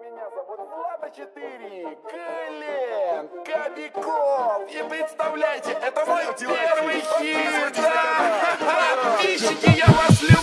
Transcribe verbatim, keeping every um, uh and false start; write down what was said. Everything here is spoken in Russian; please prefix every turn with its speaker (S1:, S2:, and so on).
S1: Меня зовут Влада четыре, Глен Кобяков. И представляете, это мой первый хит. Подписчики, я вас люблю.